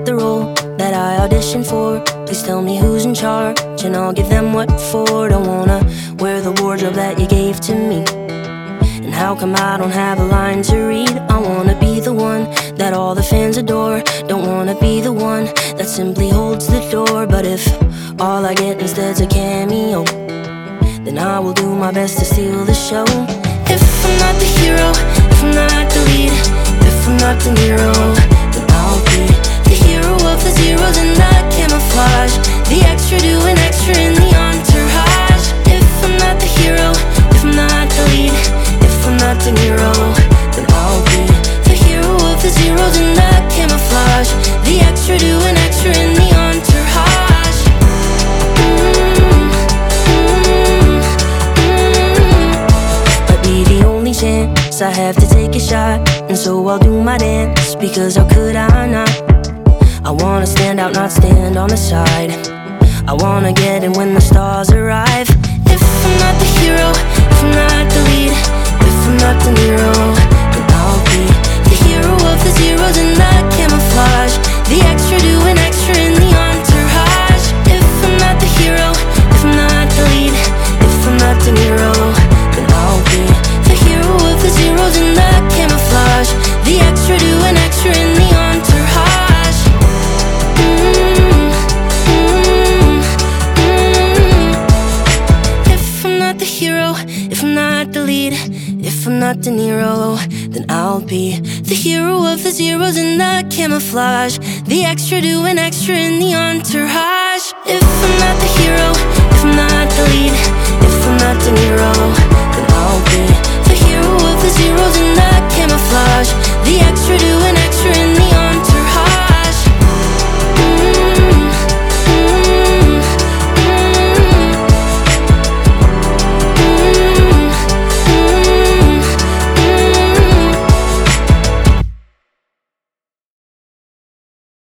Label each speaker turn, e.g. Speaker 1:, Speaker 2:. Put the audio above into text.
Speaker 1: the role that I auditioned for. Please tell me who's in charge and I'll give them what for. Don't wanna wear the wardrobe that you gave to me. And how come I don't have a line to read? I wanna be the one that all the fans adore. Don't wanna be the one that simply holds the door. But if all I get instead's a cameo, then I will do my best to steal the show. If I'm not the hero, if I'm not the lead, if I'm not De Niro, then I'll be the hero of the zeros and the camouflage, the extra doing extra in the entourage. If I'm not the hero, if I'm not the lead, if I'm not De Niro, then I'll be the hero of the zeros and the camouflage, the extra doing extra in the entourage. Might be the only chance I have to take a shot, and so I'll do my dance, because how could I not? I wanna stand out, not stand on the side. I wanna get in when the stars arrive. If I'm not the hero, if I'm not the lead, if I'm not De Niro, then I'll be the hero of the zeros and the camouflage, the extra doing extra in the entourage. If I'm not the hero, if I'm not the lead, if I'm not De Niro, then I'll be the hero of the zeros and the camouflage, the extra doing extra in the entourage. If I'm not the hero, if I'm not the lead, if I'm not De Niro, then I'll be the hero of the zeros and the camouflage, the extra doing extra in the entourage. If I'm not the hero, if I'm not the lead, if I'm not De Niro, then I'll be